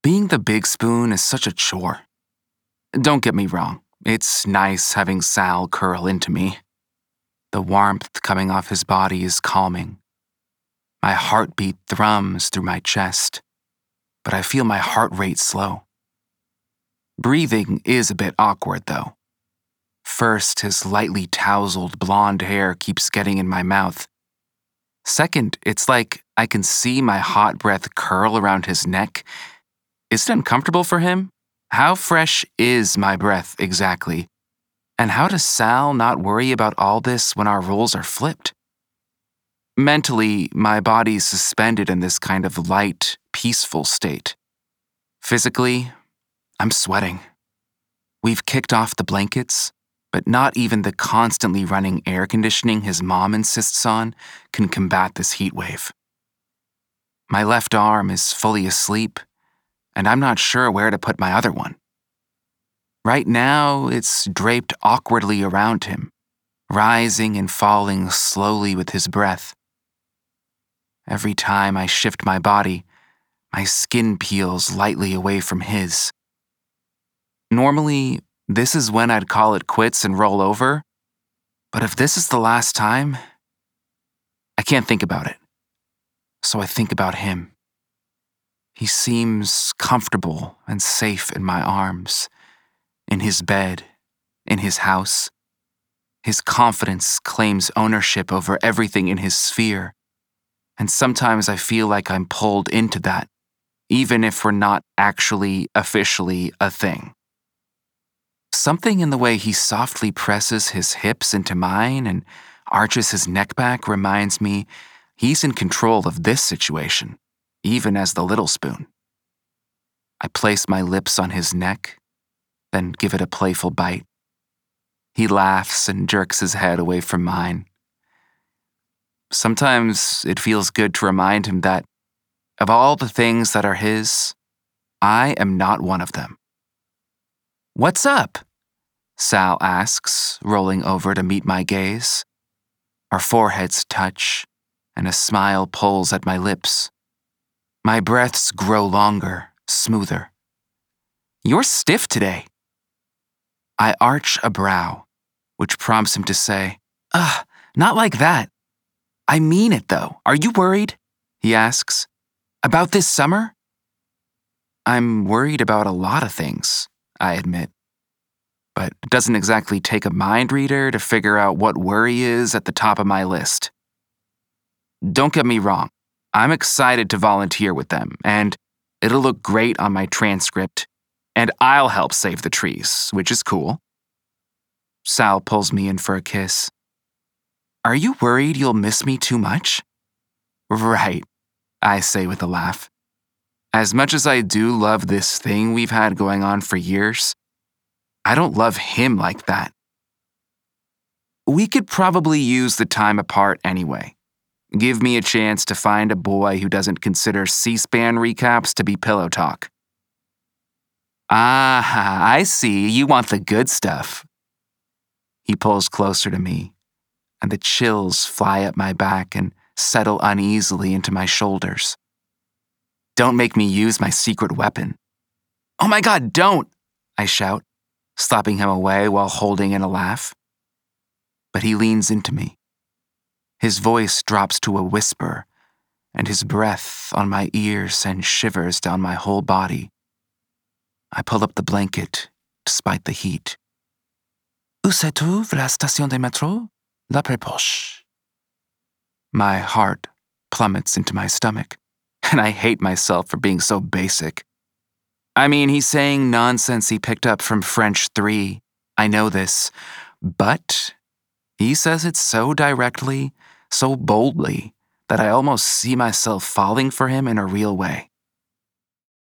Being the big spoon is such a chore. Don't get me wrong, it's nice having Sal curl into me. The warmth coming off his body is calming. My heartbeat thrums through my chest, but I feel my heart rate slow. Breathing is a bit awkward, though. First, his lightly tousled blonde hair keeps getting in my mouth. Second, it's like I can see my hot breath curl around his neck. Is it uncomfortable for him? How fresh is my breath exactly? And how does Sal not worry about all this when our roles are flipped? Mentally, my body's suspended in this kind of light, peaceful state. Physically, I'm sweating. We've kicked off the blankets, but not even the constantly running air conditioning his mom insists on can combat this heat wave. My left arm is fully asleep, and I'm not sure where to put my other one. Right now, it's draped awkwardly around him, rising and falling slowly with his breath. Every time I shift my body, my skin peels lightly away from his. Normally, this is when I'd call it quits and roll over, but if this is the last time, I can't think about it. So I think about him. He seems comfortable and safe in my arms, in his bed, in his house. His confidence claims ownership over everything in his sphere, and sometimes I feel like I'm pulled into that, even if we're not actually officially a thing. Something in the way he softly presses his hips into mine and arches his neck back reminds me he's in control of this situation, even as the little spoon. I place my lips on his neck, then give it a playful bite. He laughs and jerks his head away from mine. Sometimes it feels good to remind him that, of all the things that are his, I am not one of them. "What's up?" Sal asks, rolling over to meet my gaze. Our foreheads touch, and a smile pulls at my lips. My breaths grow longer, smoother. "You're stiff today." I arch a brow, which prompts him to say, not like that. "I mean it, though. Are you worried?" he asks. "About this summer?" I'm worried about a lot of things, I admit. But it doesn't exactly take a mind reader to figure out what worry is at the top of my list. Don't get me wrong, I'm excited to volunteer with them, and it'll look great on my transcript, and I'll help save the trees, which is cool. Sal pulls me in for a kiss. "Are you worried you'll miss me too much?" "Right," I say with a laugh. As much as I do love this thing we've had going on for years, I don't love him like that. We could probably use the time apart anyway. Give me a chance to find a boy who doesn't consider C-SPAN recaps to be pillow talk. Ah, I see. You want the good stuff. He pulls closer to me, and the chills fly up my back and settle uneasily into my shoulders. Don't make me use my secret weapon. "Oh my God, don't!" I shout, slapping him away while holding in a laugh. But he leans into me. His voice drops to a whisper, and his breath on my ear sends shivers down my whole body. I pull up the blanket, despite the heat. "Où se trouve la station de métro? La plus proche." My heart plummets into my stomach, and I hate myself for being so basic. I mean, he's saying nonsense he picked up from French 3. I know this. But he says it so directly, so boldly, that I almost see myself falling for him in a real way.